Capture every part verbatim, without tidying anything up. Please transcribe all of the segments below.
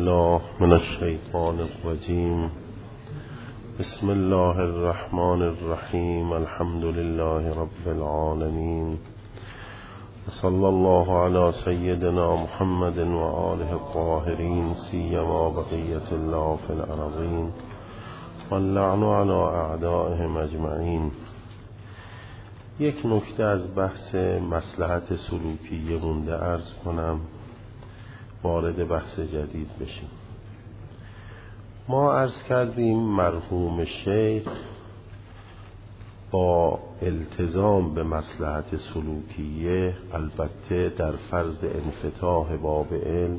بالله من الشیطان الرجیم. بسم الله الرحمن الرحیم. الحمد لله رب العالمین. صلی الله علی سیدنا محمد و آله الطاهرین، سیما بقیة الله فی الارضین، واللعن علی اعدائهم اجمعین. یک نکته از بحث مصلحت سلوکیه مونده عرض کنم، وارد بحث جدید بشیم. ما عرض کردیم مرحوم شیخ با التزام به مصلحت سلوکیه، البته در فرض انفتاح باب علم،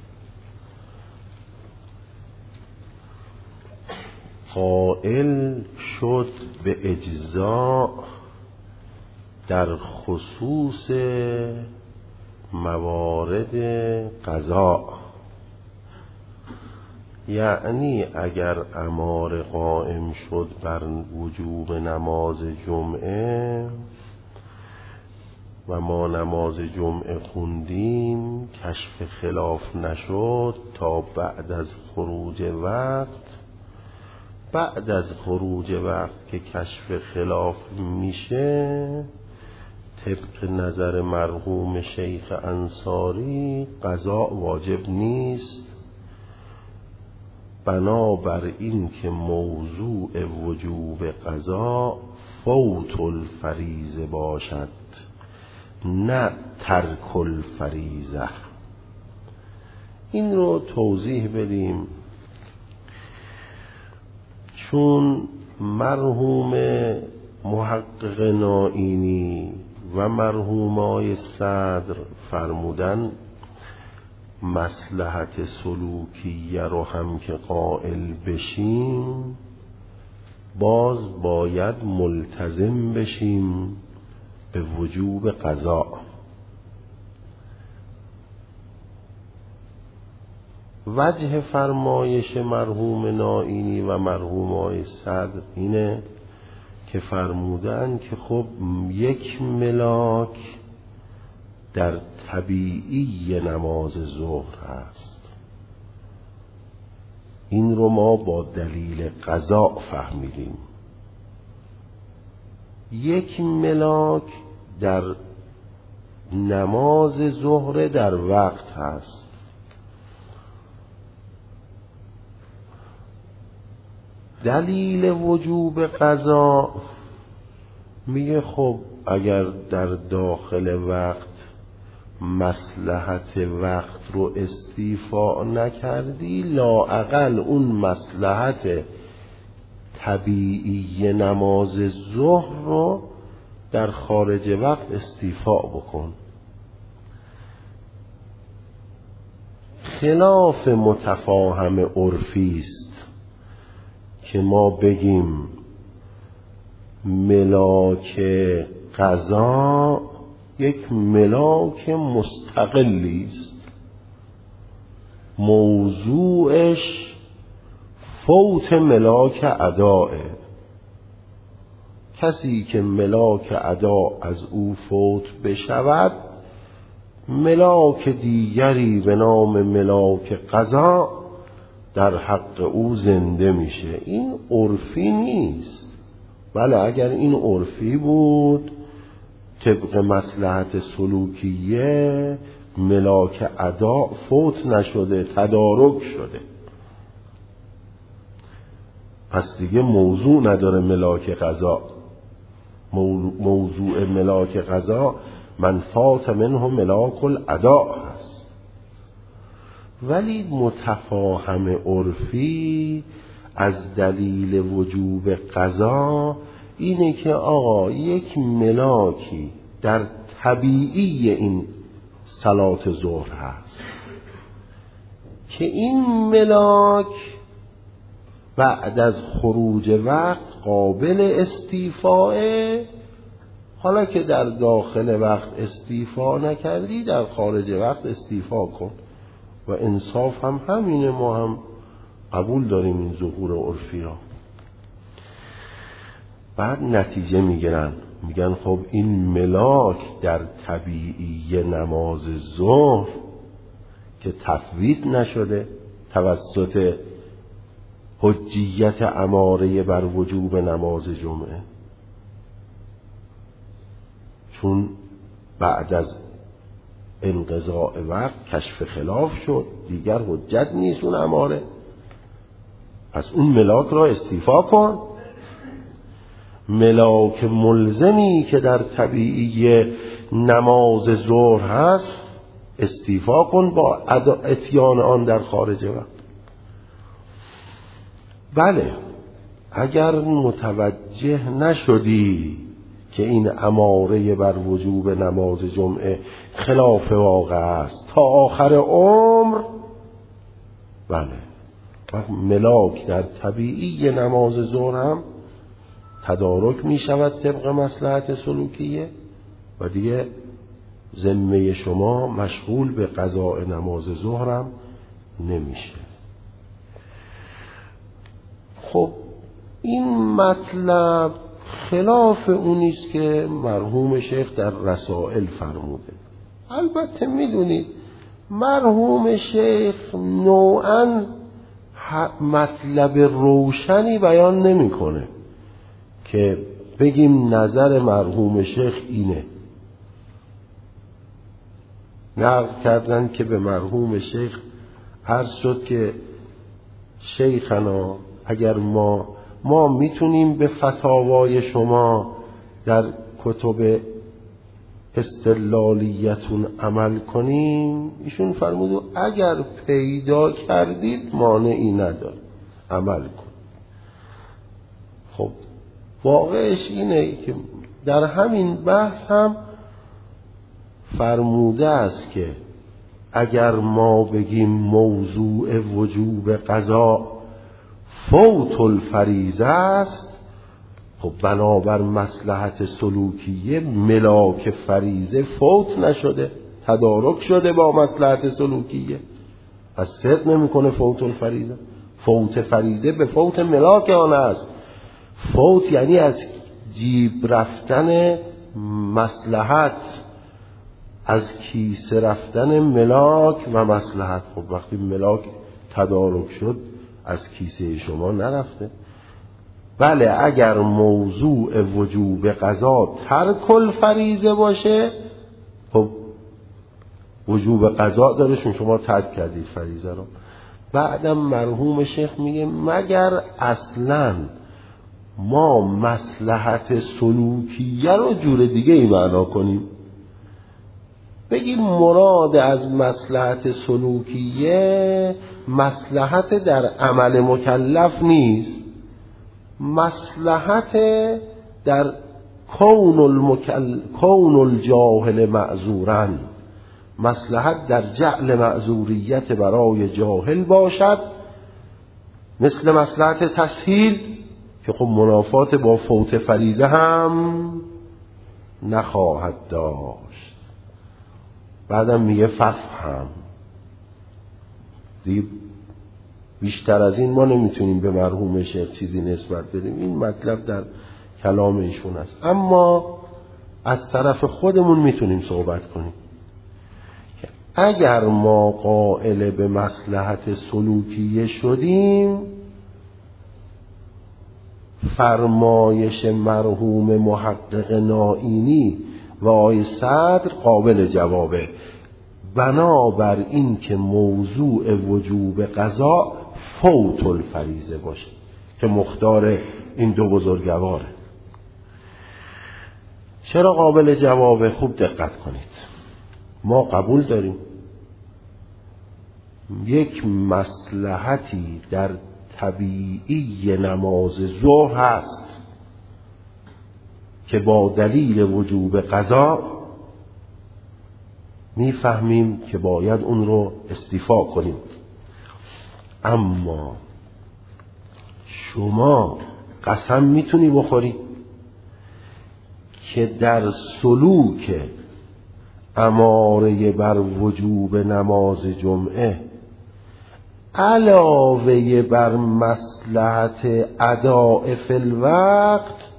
قائل شد به اجزاء در خصوص موارد قضا. یعنی اگر امر قائم شد بر وجوب نماز جمعه و ما نماز جمعه خوندیم، کشف خلاف نشد تا بعد از خروج وقت. بعد از خروج وقت که کشف خلاف میشه، طبق نظر مرحوم شیخ انصاری قضا واجب نیست، بنابر این که موضوع وجوب قضا فوت الفریضه باشد، نه ترک الفریضه. این رو توضیح بدیم، چون مرحوم محقق نائینی و مرحومای صدر فرمودن مصلحت سلوکیه رو هم که قائل بشیم، باز باید ملتزم بشیم به وجوب قضا. وجه فرمایش مرحوم نائینی و مرحومای صدر اینه که فرمودن که خب یک ملاک در طبیعی نماز ظهر هست. این رو ما با دلیل قضا فهمیدیم. یک ملاک در نماز ظهر در وقت هست. دلیل وجوب قضا میگه خب اگر در داخل وقت مصلحت وقت رو استیفاء نکردی، لااقل اون مصلحت طبیعی نماز ظهر رو در خارج وقت استیفاء بکن. خلاف متفاهم عرفی است که ما بگیم ملاک قضا یک ملاک مستقلی است، موضوعش فوت ملاک اداه. کسی که ملاک ادا از او فوت بشود، ملاک دیگری به نام ملاک قضا در حق او زنده میشه. این عرفی نیست. بله اگر این عرفی بود، طبق مصلحت سلوکیه ملاک ادا فوت نشده، تدارک شده، پس دیگه موضوع نداره ملاک قضا. موضوع ملاک قضا من فات منه ملاک الادا هست. ولی متفاهم عرفی از دلیل وجوب قضا اینه که آقا یک ملاکی در طبیعی این صلات ظهر هست که این ملاک بعد از خروج وقت قابل استیفاءه. حالا که در داخل وقت استیفا نکردی، در خارج وقت استیفا کن. و انصاف هم همینه، ما هم قبول داریم این ظهور عرفی را. بعد نتیجه میگیرن، میگن خب این ملاک در طبیعی نماز ظهر که تفویت نشده، توسط حجیت اماره بر وجوب نماز جمعه، چون بعد از انقضاء وقت کشف خلاف شد، دیگر حجت نیست اون اماره، پس اون ملاک را استیفا کن. ملاک ملزمی که در طبیعی نماز ظهر هست استیفا کن با اتیان آن در خارج وقت. بله، اگر متوجه نشدی که این اماره بر وجوب نماز جمعه خلاف واقع است تا آخر عمر، بله، ملاک در طبیعی نماز ظهر هم تدارک می شود طبق مصلحت سلوکیه و دیگه ذمه شما مشغول به قضاء نماز ظهر هم نمیشه. خب این مطلب خلاف اونیست که مرحوم شیخ در رسائل فرموده. البته میدونید مرحوم شیخ نوعاً مطلب روشنی بیان نمیکنه که بگیم نظر مرحوم شیخ اینه. نقل کردن که به مرحوم شیخ عرض شد که شیخنا اگر ما ما میتونیم به فتاوای شما در کتب استدلالیتون عمل کنیم، ایشون فرمود اگر پیدا کردید مانعی نداره عمل کن. خب واقعش اینه که در همین بحث هم فرموده است که اگر ما بگیم موضوع وجوب قضا فوت الفریضه است، خب بنابر مصلحت سلوکیه ملاک فریضه فوت نشده، تدارک شده با مصلحت سلوکیه، پس صدق نمیکنه فوت الفریضه. فوت فریضه به فوت ملاک آن است. فوت یعنی از جیب رفتن مصلحت، از کیسه رفتن ملاک و مصلحت. خب وقتی ملاک تدارک شد از کیسه شما نرفته. بله، اگر موضوع وجوب قضا ترک الفریضه باشه، خب وجوب قضا داره چون شما ترک کردید فریضه رو. بعدم مرحوم شیخ میگه مگر اصلاً ما مصلحت سلوکیه رو جور دیگه ای معنا کنیم، بگیم مراد از مصلحت سلوکیه مصلحت در عمل مکلف نیست، مصلحت در کون المکل... کون الجاهل معذورن، مصلحت در جعل معذوریت برای جاهل باشد، مثل مصلحت تسهیل که خب منافات با فوت فریضه هم نخواهد داشت. بعدم میگه ففهم. دیگه بیشتر از این ما نمیتونیم به مرحوم شیخ چیزی نسبت بدیم، این مطلب در کلام ایشون است. اما از طرف خودمون میتونیم صحبت کنیم که اگر ما قائل به مصلحت سلوکیه شدیم، فرمایش مرحوم محقق نائینی و آقای صدر قابل جوابه، بنابر این که موضوع وجوب قضا فوت الفریضه باشه که مختار این دو بزرگواره. چرا قابل جوابه؟ خوب دقت کنید. ما قبول داریم یک مصلحتی در طبیعی نماز ظهر هست که با دلیل وجوب قضا میفهمیم که باید اون رو استیفا کنیم. اما شما قسم میتونی بخوری که در سلوک اماره بر وجوب نماز جمعه علاوه بر مصلحت اداء فی الوقت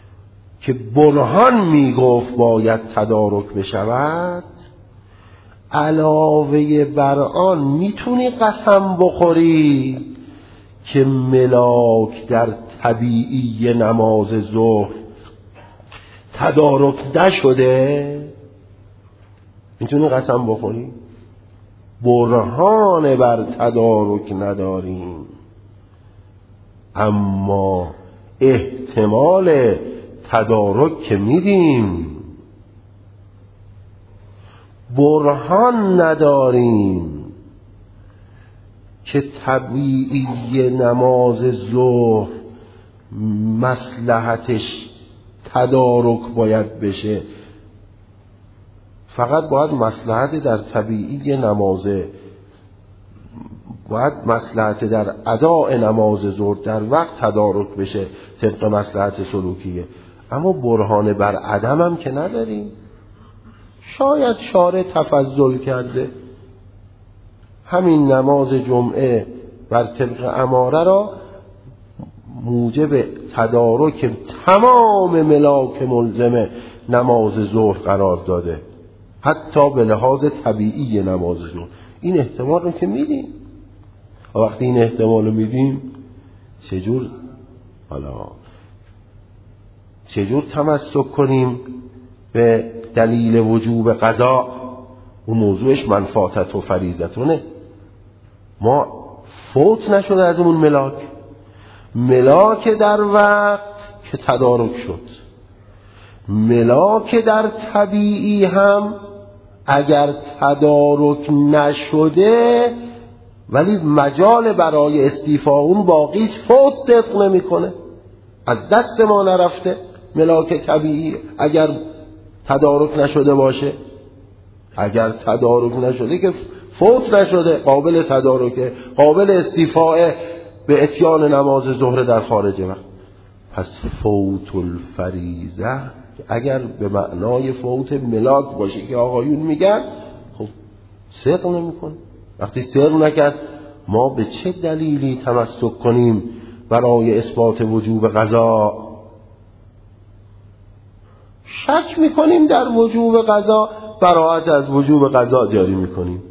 که برهان میگفت باید تدارک بشود، علاوه بر آن میتونی قسم بخوری که ملاک در طبیعی نماز ظهر تدارک نشده؟ میتونی قسم بخوری؟ برهان بر تدارک نداریم، اما احتمال تدارک که میدیم. برهان نداریم که طبیعی نماز ظهر مصلحتش تدارک باید بشه، فقط باید مصلحت در طبیعی نماز باید مصلحت در اداء نماز ظهر در وقت تدارک بشه طبق مصلحت سلوکیه، اما برهان بر عدم هم که نداریم. شاید شارع تفضل کرده همین نماز جمعه بر طبق اماره را موجب تدارک تمام ملاک ملزم نماز ظهر قرار داده، حتی به لحاظ طبیعی نماز ظهر. این احتمال رو که میدیم، و وقتی این احتمال رو میدیم چجور حالا چجور تمسک کنیم به دلیل وجوب قضا؟ اون موضوعش منفعت و فریضتونه. ما فوت نشده از اون ملاک، ملاک در وقت که تدارک شد، ملاک در طبیعی هم اگر تدارک نشده ولی مجال برای استیفاء اون باقی، فوت صدق نمیکنه، از دست ما نرفته. ملاک طبیعی اگر تدارک نشده باشه، اگر تدارک نشده که فوت نشده، قابل تدارکه، قابل استیفاء به اتیان نماز ظهر در خارج وقت. پس فوت الفریضه اگر به معنای فوت ملاک باشه که آقایون میگن، خب صدق نمیکنه. وقتی صدق نکرد ما به چه دلیلی تمسک کنیم برای اثبات وجوب قضا؟ شک میکنیم در وجوب قضا، براءت از وجوب قضا جاری میکنیم.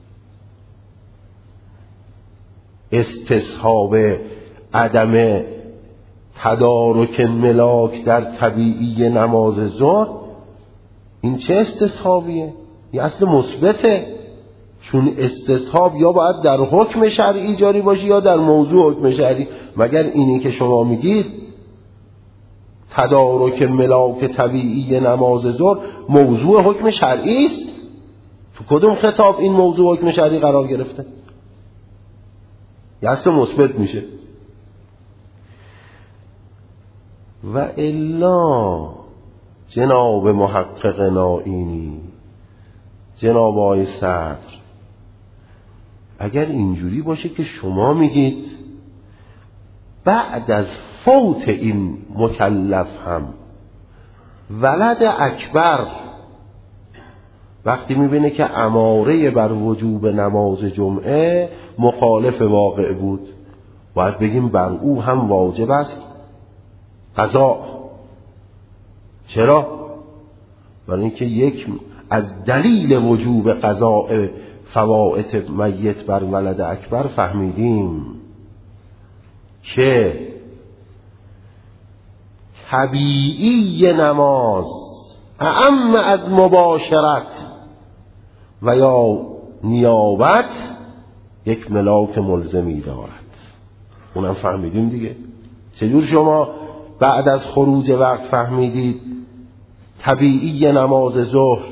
استصحاب عدم تدارک ملاک در طبیعی نماز ظهر، این چه استصحابیه؟ یه اصل مثبته، چون استصحاب یا باید در حکم شرعی جاری باشه یا در موضوع حکم شرعی. مگر اینی که شما میگید تدارک ملاک طبیعی نماز ظهر موضوع حکم شرعی است؟ تو کدوم خطاب این موضوع حکم شرعی قرار گرفته؟ یه اصل مثبت میشه. و الا جناب محقق نائینی، جناب آقای صدر، اگر اینجوری باشه که شما میگید بعد از فوت این مکلف هم ولد اکبر وقتی میبینه که اماره بر وجوب نماز جمعه مخالف واقع بود، باید بگیم بر او هم واجب است قضا. چرا؟ برای اینکه یک از دلیل وجوب قضاء فوائت میت بر ولد اکبر فهمیدیم که طبیعی نماز اعم از مباشرت و یا نیابت یک ملاک ملزمی دارد. اونم فهمیدیم دیگه. چجور شما بعد از خروج وقت فهمیدید طبیعی نماز ظهر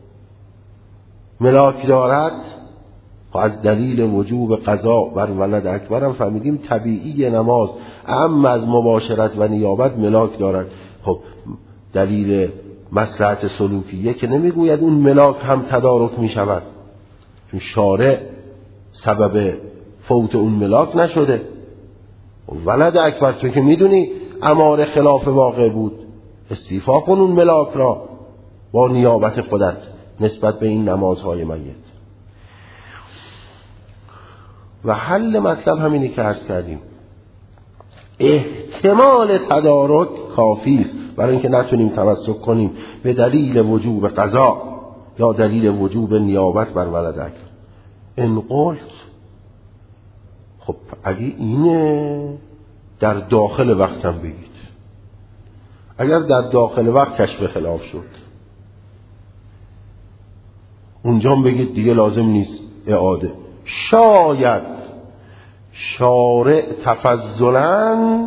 ملاک دارد؟ از دلیل وجوب قضا بر ولد اکبر هم فهمیدیم طبیعی نماز اعم از مباشرت و نیابت ملاک دارد. خب دلیل مصلحت سلوکیه که نمیگوید اون ملاک هم تدارک میشود، چون شارع سبب فوت اون ملاک نشده. ولد اکبر تو که میدونی اماره خلاف واقع بود، استیفا کن اون ملاک را با نیابت خودت نسبت به این نمازهای میت. و حل مطلب همینی که عرض کردیم، احتمال تدارک کافی است برای اینکه نتونیم تمسک کنیم به دلیل وجوب قضا. یا دلیل وجوب نیابت بر ولدک. ان قلت، خب اگه اینه در داخل وقتم بگید. اگر در داخل وقت کشف خلاف شد اونجا بگید دیگه لازم نیست اعاده. شاید شارع تفضلاً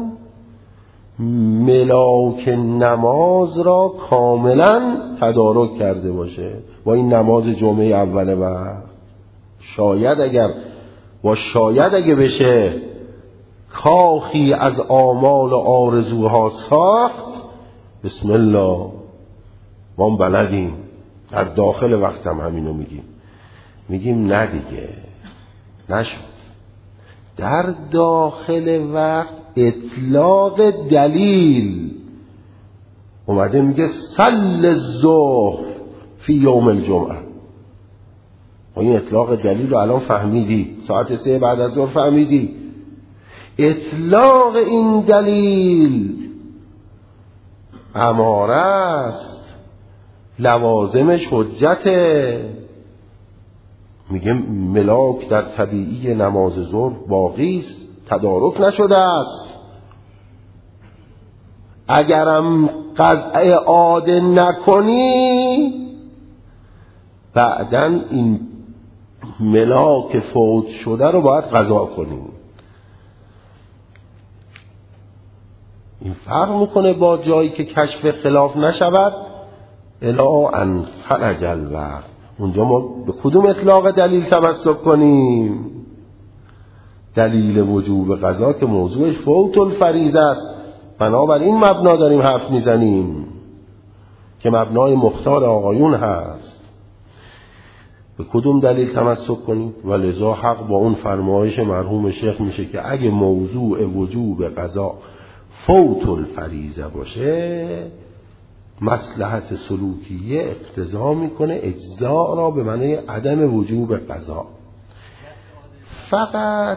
ملاک نماز را کاملا تدارک کرده باشه با این نماز جمعه اول وقت. شاید اگر با شاید اگه بشه کاخی از آمال و آرزوها ساخت، بسم الله ما بلدیم در داخل وقت هم همینو میگیم. میگیم نه دیگه نشد. در داخل وقت اطلاق دلیل اومده میگه صل الظهر فی یوم الجمعه. این اطلاق دلیل رو الان فهمیدی، ساعت سه بعد از ظهر فهمیدی. اطلاق این دلیل اماره است، لوازمش حجته. میگه ملاک در طبیعی نماز ظهر باقی است، تدارک نشده است. اگرم قضاء عاده نکنی بعدن این ملاک فوت شده رو باید قضا کنی. این فرق میکنه با جایی که کشف خلاف نشود الا ان خرج الوقت. اونجا ما به کدوم اطلاق دلیل تمسک کنیم؟ دلیل وجوب قضا که موضوعش فوت الفریضه است. بنابراین مبنا داریم حرف میزنیم که مبنای مختار آقایون هست. به کدوم دلیل تمسک کنیم؟ و لذا حق با اون فرمایش مرحوم شیخ میشه که اگه موضوع وجوب قضا فوت الفریضه باشه مصلحت سلوکیه اقتضا میکنه اجزاء را به معنی عدم وجوب قضا. فقط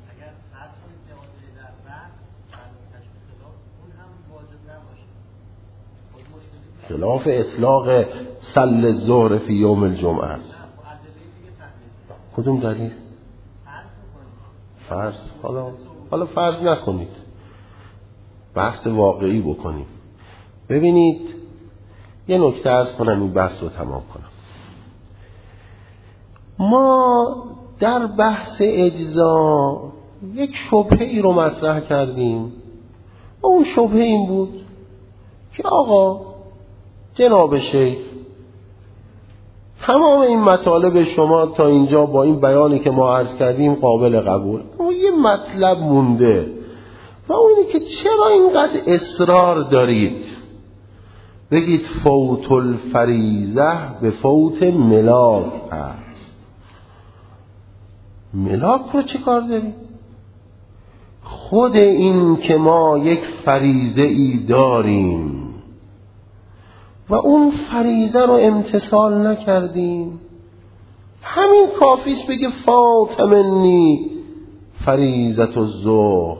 خلاف اطلاق صل الظهر فی یوم الجمعه است. کدوم دلیل؟ فرض. حالا حالا فرض نکنید، بحث واقعی بکنیم. ببینید یه نکته عرض کنم این بحث رو تمام کنم. ما در بحث اجزا یک شبهه ای رو مطرح کردیم و اون شبهه این بود که آقا جناب شیخ تمام این مطالب شما تا اینجا با این بیانی که ما عرض کردیم قابل قبول، اما یه مطلب مونده و اونی که چرا اینقدر اصرار دارید بگید فوت الفریضه به فوت ملاک هست؟ ملاک رو چه کار داریم؟ خود این که ما یک فریضه ای داریم و اون فریضه رو امتثال نکردیم، همین کافیست بگه فات منی فریضة الظهر.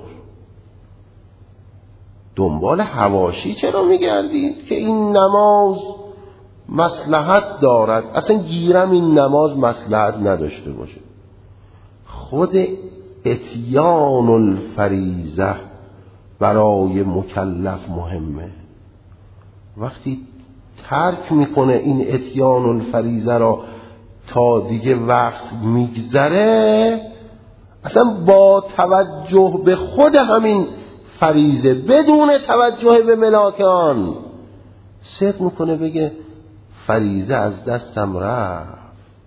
دنبال حواشی چرا میگردید که این نماز مصلحت دارد؟ اصلا گیرم این نماز مصلحت نداشته باشه. خود اتیان الفریضه برای مکلف مهمه. وقتی ترک میکنه این اتیان الفریضه را تا دیگه وقت میگذره، اصلا با توجه به خود همین فریضه بدون توجه به ملاکان صدق میکنه بگه فریضه از دستم رفت.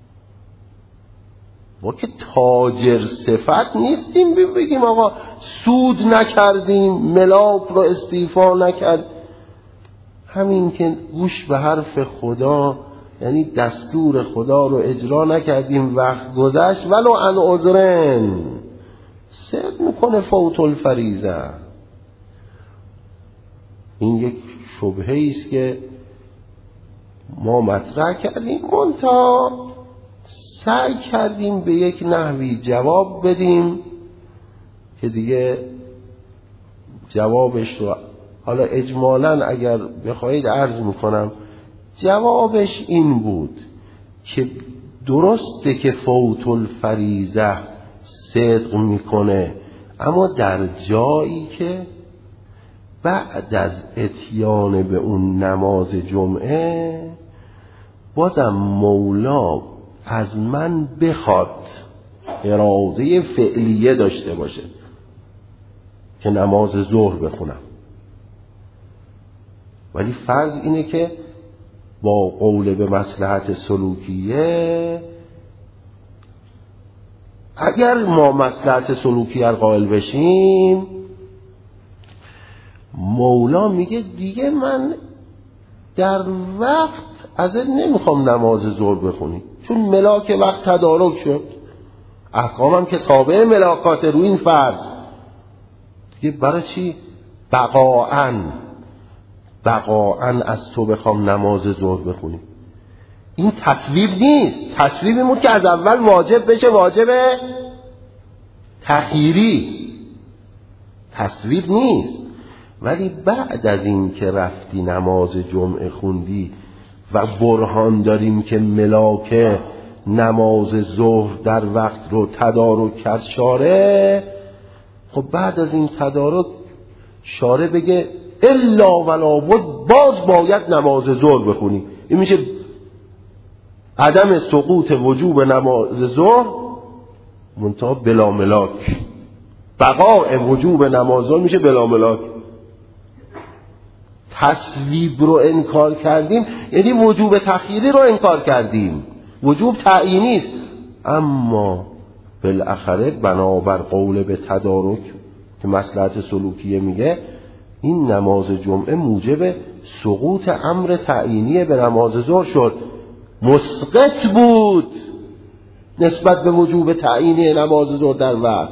ما که تاجر صفت نیستیم بگیم آقا سود نکردیم، ملاک رو استیفا نکرد. همین که گوش به حرف خدا یعنی دستور خدا رو اجرا نکردیم، وقت گذشت ولو ان عذرن، صدق میکنه فوت الفریضه. این یک شبهه است که ما مطرح کردیم، منتها سعی کردیم به یک نحوی جواب بدیم که دیگه جوابش رو حالا اجمالاً اگر بخواید عرض میکنم، جوابش این بود که درسته که فوت الفریضه صدق میکنه، اما در جایی که بعد از اتیان به اون نماز جمعه بازم مولا از من بخواد اراده فعلیه داشته باشه که نماز ظهر بخونم، ولی فرض اینه که با قول به مصلحت سلوکیه، اگر ما مصلحت سلوکیه قائل بشیم، مولا میگه دیگه من در وقت ازت نمیخوام نماز ظهر بخونی، چون ملاک وقت تدارک شد، احکامم که تابع ملاکات رو این فرض دیگه، برای چی بقاعاً بقاعاً از تو بخوام نماز ظهر بخونی؟ این تصویب نیست. تصویب این بود که از اول واجب بشه واجب تخییری، تصویب نیست. ولی بعد از این که رفتی نماز جمعه خوندی و برهان داریم که ملاک نماز ظهر در وقت رو تدارک کرد شارع، خب بعد از این تدارک شارع بگه الا ولا بد باز باید نماز ظهر بخونی. این میشه عدم سقوط وجوب نماز ظهر منتها بلا ملاک، بقاء وجوب نماز ظهر میشه بلا ملاک. تصویب رو انکار کردیم یعنی وجوب تخییری رو انکار کردیم، وجوب تعیینی است، اما بالاخره بنابر قول به تدارک که مصلحت سلوکیه میگه این نماز جمعه موجب سقوط امر تعیینی به نماز ظهر شد، مسقط بود نسبت به وجوب تعیینی نماز ظهر در وقت.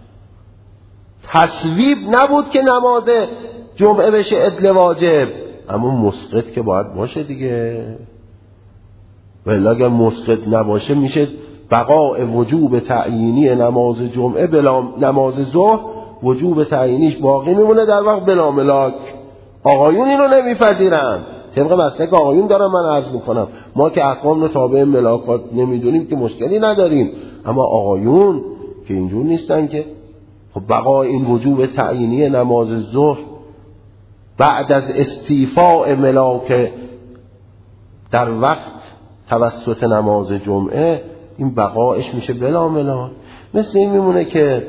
تصویب نبود که نماز جمعه بشه عدل واجب، اما مسقط که باید باشه دیگه، ولی اگر مسقط نباشه میشه بقاء وجوب تعیینی نماز جمعه بلا نماز ظهر، وجوب تعیینیش باقی میمونه در وقت بلا ملاک. آقایون این رو نمیپذیرن، طبق مسلک آقایون دارم من عرض میکنم، ما که احکام رو تابع ملاکات نمیدونیم که مشکلی نداریم، اما آقایون که اینجور نیستن که خب بقاء این وجوب تعیینی نماز ظهر بعد از استیفاء ملاک در وقت توسط نماز جمعه این بقایش میشه بلا ملاک. مثل این میمونه که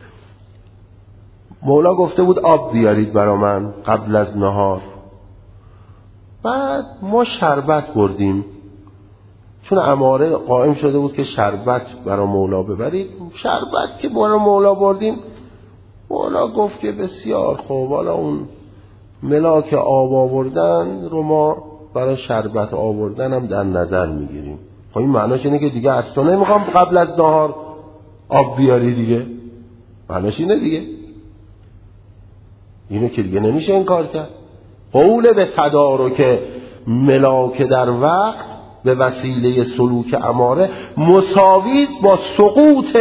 مولا گفته بود آب بیارید برا من قبل از نهار، بعد ما شربت بردیم، چون اماره قائم شده بود که شربت برا مولا ببرید، شربت که برا مولا بردیم، مولا گفت که بسیار خوب، حالا اون ملاک آب آوردن رو ما برای شربت آوردن هم در نظر میگیریم. خب این معناش اینه که دیگه از تو نمیخوام قبل از نهار آب بیاری دیگه، معناش اینه دیگه، اینه که دیگه نمیشه انکار کرد. قول به تدارک ملاک در وقت به وسیله سلوک اماره مساوی با سقوط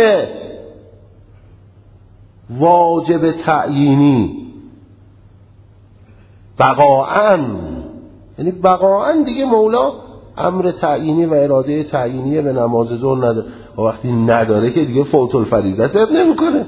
واجب تعیینی بقاعاً، یعنی بقاعاً دیگه مولا امر تعیینی و اراده تعیینی به نماز ظهر نداره، و وقتی نداره که دیگه فوت الفریضه سر نمیکنه،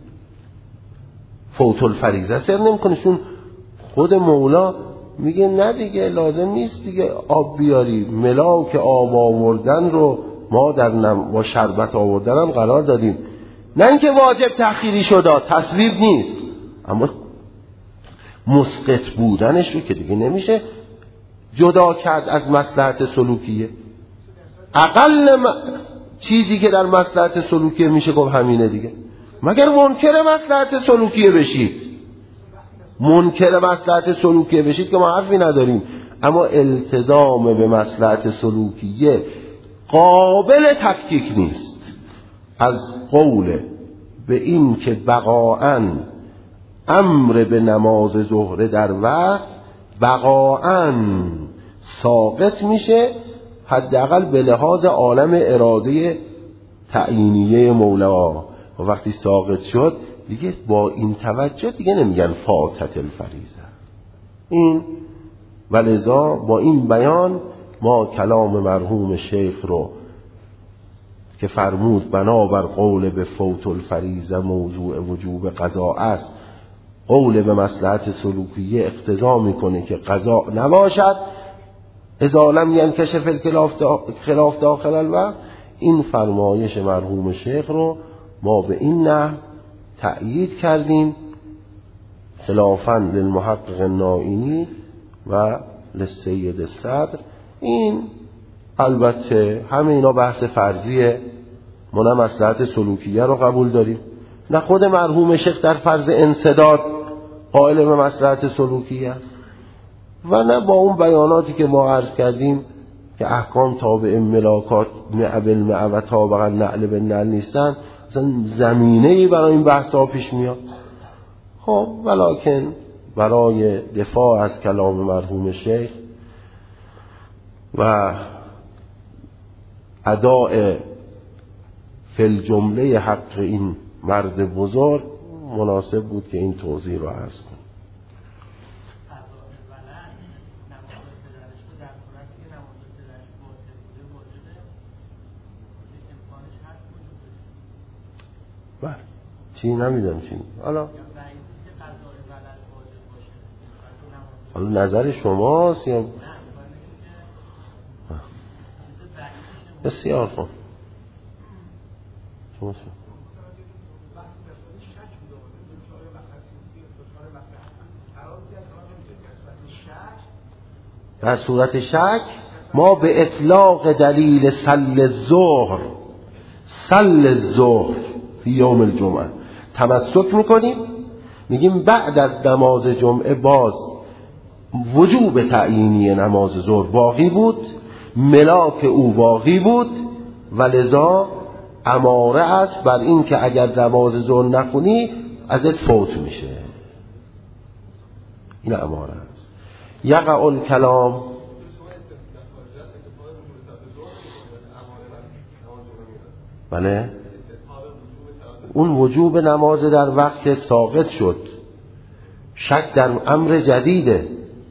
فوت الفریضه سر نمیکنه، چون خود مولا میگه نه دیگه لازم نیست دیگه آب بیاری، ملاک آب آوردن رو ما در نم... با شربت آوردن هم قرار دادیم، نه اینکه واجب تأخیری شده، تصویب نیست، اما مسقط بودنش رو که دیگه نمیشه جدا کرد از مصلحت سلوکیه. اقل م... چیزی که در مصلحت سلوکیه میشه گفت همینه دیگه، مگر منکر مصلحت سلوکیه بشید، منکر مصلحت سلوکیه بشید که ما حرفی نداریم، اما التزام به مصلحت سلوکیه قابل تفکیک نیست از قول به این که بقاعاً امر به نماز ظهر در وقت بقاعاً ساقط میشه، حداقل به لحاظ عالم اراده تعیینیه مولا، و وقتی ساقط شد دیگه با این توجه دیگه نمیگن فاتت الفریضه. این ولذا با این بیان ما کلام مرحوم شیخ رو که فرمود بنابر قول به فوت الفریضه موضوع وجوب قضا است، قول به مصلحت سلوکیه اقتضا میکنه که قضا نباشد اذا لم ینکشف الخلاف داخل الوقت. این فرمایش مرحوم شیخ رو ما به این نحو تأیید کردیم خلافاً للمحقق النائینی و للسید صدر. این البته همه اینا بحث فرضیه، ما نه مصلحت سلوکیه رو قبول داریم نه خود مرحوم شیخ در فرض انسداد قائل به مصلحت سلوکیه است و نه با اون بیاناتی که ما عرض کردیم که احکام تابع ملاکات مع بالمع و تابع نعل بالنعل نیستن، اصلا زمینه‌ای برای این بحث‌ها پیش میاد. خب ولکن برای دفاع از کلام مرحوم شیخ و اداء فی الجمله حق این مرد بزرگ مناسب بود که این توضیح رو عرض کنم. بله چی نمیدونم چی حالا حالا نظر شماست یا بسیار خوب شما شما در صورت شک ما به اطلاق دلیل سل الظهر سل الظهر فی یوم الجمعه تمسک میکنیم، میگیم بعد از نماز جمعه باز وجوب تعیینی نماز ظهر باقی بود، ملاک او باقی بود و لذا اماره است بر این که اگر نماز ظهر نخونی ازت فوت میشه. این اماره است. یقع الکلام بله اون وجوب نماز در وقت ساقط شد، شک در امر جدیده.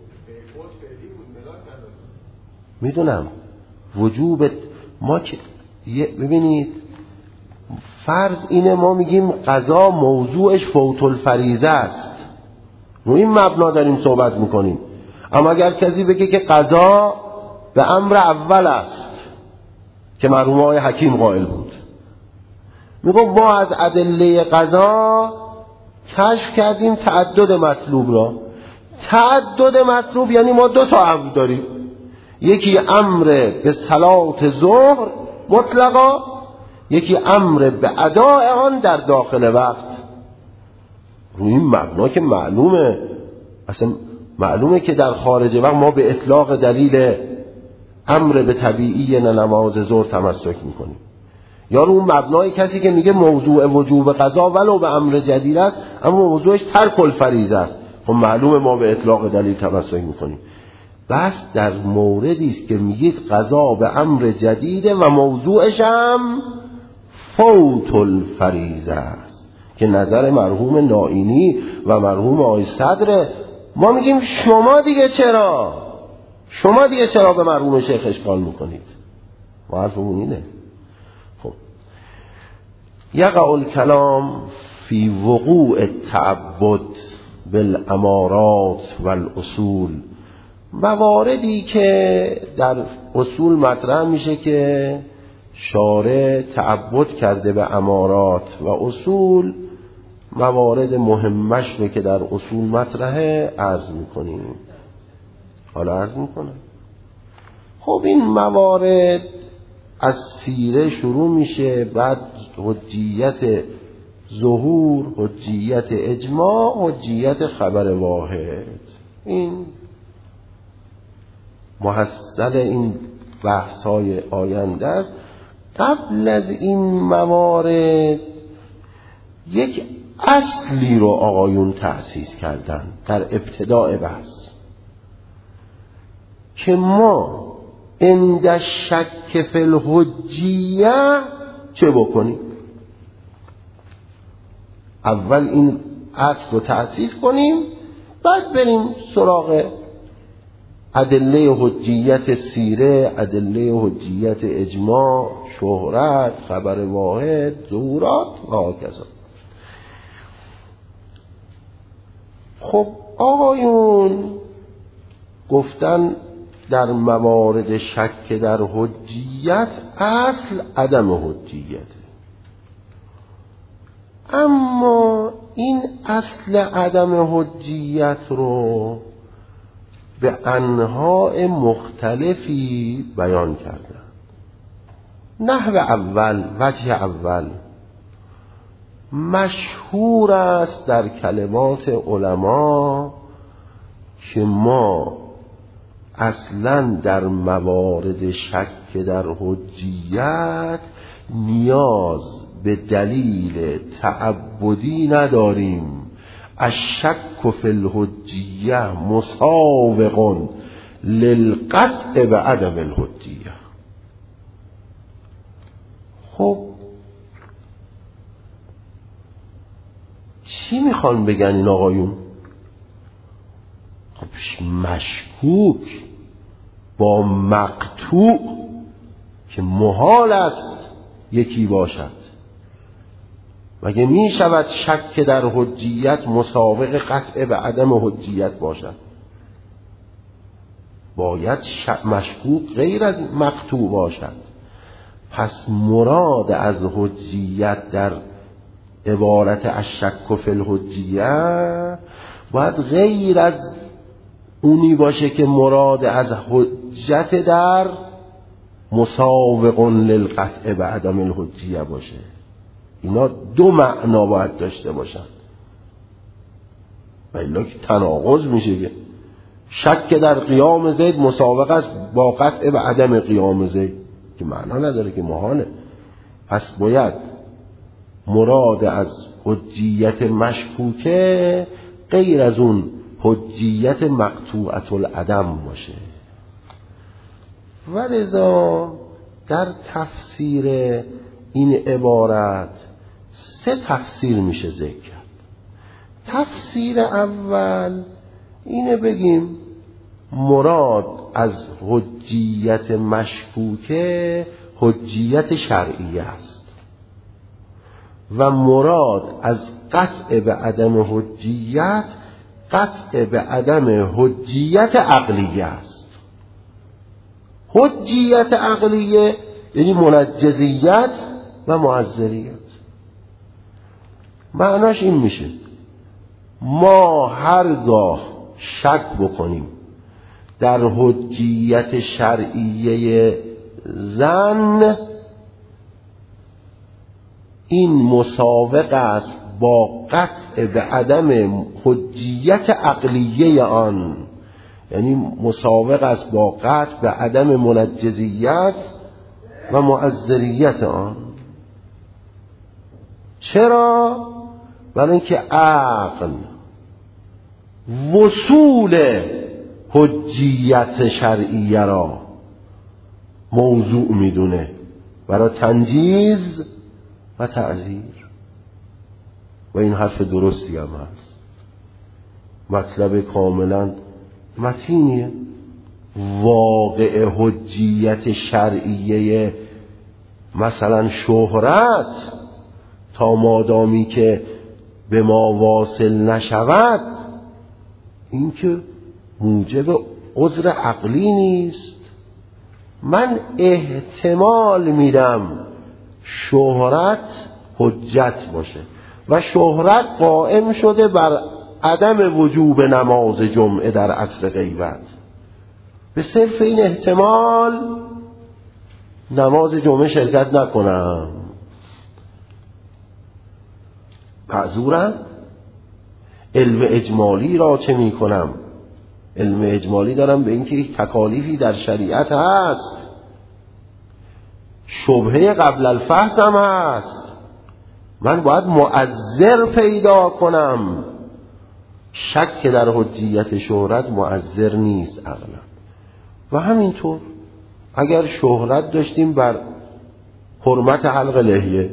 میدونم وجوب ما که ببینید فرض اینه ما میگیم قضا موضوعش فوت الفریضه است، رو این مبنا داریم صحبت میکنیم. اما اگر کسی بگه که قضا به امر اول است که مرحوم آقای حکیم قائل بود، میگم ما از ادله قضا کشف کردیم تعدد مطلوب را. تعدد مطلوب یعنی ما دو تا امر داریم، یکی امر به صلات ظهر مطلقا، یکی امر به اداء آن در داخل وقت. روی این مبنا که معلومه اصلا معلومه که در خارج وقت ما به اطلاق دلیل امر به طبیعی نماز ظهر تمسک میکنیم، یا رو اون مبنای کسی که میگه موضوع وجوب قضا ولو به امر جدید است اما موضوعش ترک الفریضه است، خب معلومه ما به اطلاق دلیل تمسک میکنیم. بس در موردی است که میگید قضا به امر جدیده و موضوعش هم فوت الفریضه است که نظر مرحوم نائینی و مرحوم آقای صدر. ما میگیم شما دیگه چرا شما دیگه چرا به مرحوم شیخ اشکال میکنید؟ ما حرفمون اینه. خب یقع الکلام فی وقوع التعبد بالامارات والاصول، مواردی که در اصول مطرح میشه که شارع تعبد کرده به امارات و اصول، موارد مهمش رو که در اصول مطرحه عرض میکنیم. حالا عرض میکنم. خب این موارد از سیره شروع میشه، بعد حجیت ظهور، حجیت اجماع، حجیت خبر واحد. این محصل این بحث‌های آینده است. قبل از این موارد یک اصلی رو آقایون تأسیس کردن در ابتداء بحث که ما عند شک فی الحجیه چه بکنیم. اول این اصل رو تأسیس کنیم، بعد بریم سراغ ادله حجیت سیره، ادله حجیت اجماع، شهرت، خبر واحد، ظهورات و هاکذا. خب آقایون گفتن در موارد شک در حجیت اصل عدم حجیت، اما این اصل عدم حجیت رو به انواع مختلفی بیان کردن. نحو اول، وجه اول مشهور است در کلمات علما که ما اصلا در موارد شک در حجیت نیاز به دلیل تعبدی نداریم. الشک فی الحجیه مساوق للقطع به عدم الحجیه. خب چی میخوان بگن این آقایون؟ خب مشکوک با مقطوع که محال است یکی باشد. مگه می شود شک در حجیت مساوق قطع به عدم حجیت باشد؟ باید مشکوک غیر از مقطوع باشد. پس مراد از حجیت در عبارت الشک فی الحجیه باید غیر از اونی باشه که مراد از حجت در مساوق للقطع به عدم الحجیه باشه. اینا دو معنا باید داشته باشن و الا که تناقض میشه. که شک در قیام زید مساوق است با قطع به عدم قیام زید که معنا نداره، که محاله. پس باید مراد از حجیت مشکوکه غیر از اون حجیت مقطوعة العدم باشه. و لذا در تفسیر این عبارت سه تفسیر میشه ذکر کرد. تفسیر اول اینه بگیم مراد از حجیت مشکوکه حجیت شرعیه است و مراد از قطع به عدم حجیت قطع به عدم حجیت عقلیه است. حجیت عقلیه یعنی منجزیت و معذریت. معناش این میشه ما هرگاه شک بکنیم در حجیت شرعیه زن، این مساوق است با قطع به عدم حجیت عقلیه آن، یعنی مساوق است با قطع به عدم منجزیت و معذریت آن. چرا؟ برای اینکه عقل وصول حجیت شرعیه را موضوع میدونه برای تنجیز و تعزیر. و این حرف درستی هم هست، مطلب کاملا متینیه. واقع حجیت شرعیه مثلا شهرت تا مادامی که به ما واصل نشود، این که موجب عذر عقلی نیست. من احتمال میدم شهرت حجت باشه و شهرت قائم شده بر عدم وجوب نماز جمعه در عصر غیبت. به صرف این احتمال نماز جمعه شرکت نکنم، معذورم. علم اجمالی را چه می کنم؟ علم اجمالی دارم به اینکه یک تکالیفی در شریعت هست، شبهه قبل الفحص هم هست، من باید معذر پیدا کنم. شک در حجیت شهرت معذر نیست اغلب. و همینطور اگر شهرت داشتیم بر حرمت حلق لحیه،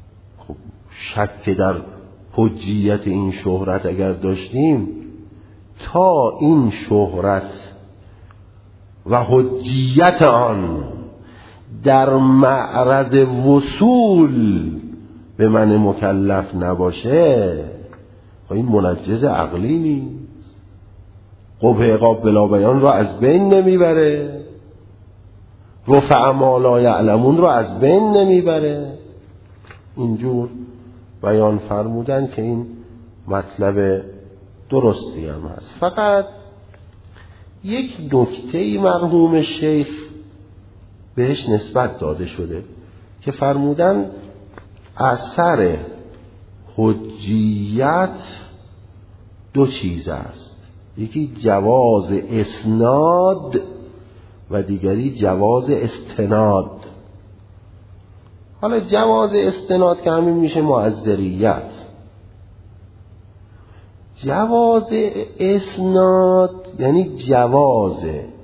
شک در حجیت این شهرت اگر داشتیم، تا این شهرت و حجیت آن در معرض وصول به من مکلف نباشه، این منجز عقلی نیست، قبح عقاب بلا بیان را از بین نمیبره، رفع ما لا یعلمون را از بین نمیبره. اینجور بیان فرمودن که این مطلب درستی هم هست. فقط یک نکته مرحوم شیخ بهش نسبت داده شده که فرمودن اثر حجیت دو چیز است، یکی جواز اسناد و دیگری جواز استناد. حالا جواز استناد که همین میشه معذریت، جواز اسناد یعنی جواز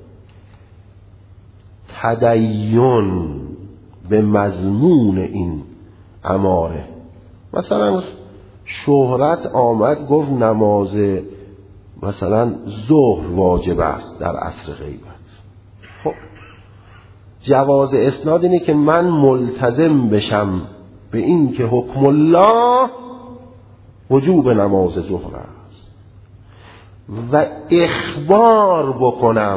تدین به مضمون این اماره. مثلا شهرت آمد گفت نماز مثلا ظهر واجب است در عصر غیبت. خب جواز اسناد اینه که من ملتزم بشم به این که حکم الله وجوب نماز ظهر است و اخبار بکنم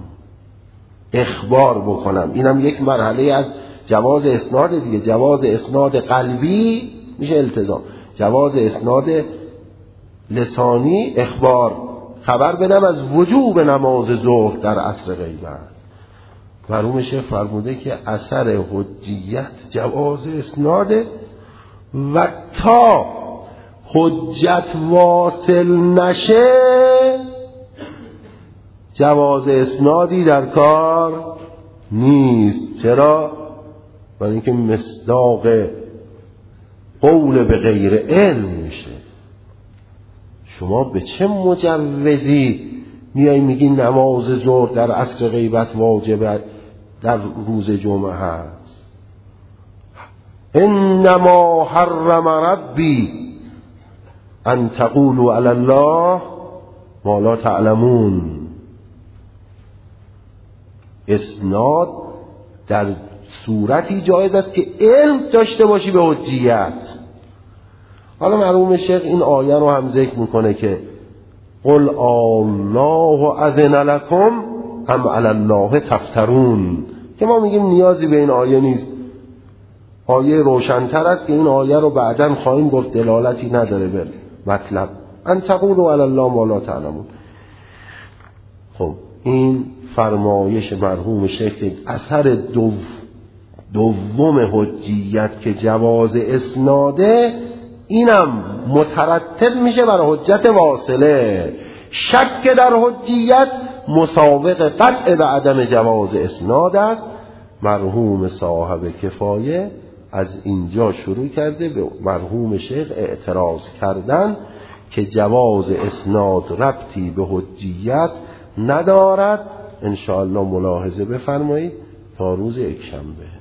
اخبار بکنم اینم یک مرحله از جواز اسناد دیگه. جواز اسناد قلبی میشه التزام، جواز اسناد لسانی اخبار، خبر بدم از وجوب نماز ظهر در عصر غیبت. مرحوم شیخ فرموده که اثر حجیت جواز اسناده و تا حجت واصل نشه جواز اسنادی در کار نیست. چرا؟ برای اینکه مصداق قول به غیر علم میشه. شما به چه مجوزی میای میگی نماز ظهر در عصر غیبت واجبه در روز جمعه هست؟ انما حرم ربی ان تقولوا علی الله ما لا تعلمون. اسناد در صورتی جایز است که علم داشته باشی به حجیت. حالا مرحوم شیخ این آیه رو هم ذکر میکنه که قل الله اذن لکم ام علی الله تفترون، که ما میگیم نیازی به این آیه نیست، آیه روشن‌تر است که این آیه رو بعداً خواهیم گفت دلالتی نداره به مطلب. ان تقولوا علی الله ما لا تعلمون. خب این فرمایش مرحوم شیخ اثر دو دوم حجیت که جواز اسناده، اینم مترتب میشه بر حجت واصله. شک در حجیت مساوق قطع به عدم جواز اسناد است. مرحوم صاحب کفایه از اینجا شروع کرده به مرحوم شیخ اعتراض کردن که جواز اسناد ربطی به حجیت ندارد. انشاءالله ملاحظه بفرمایید تا روز یکشنبه.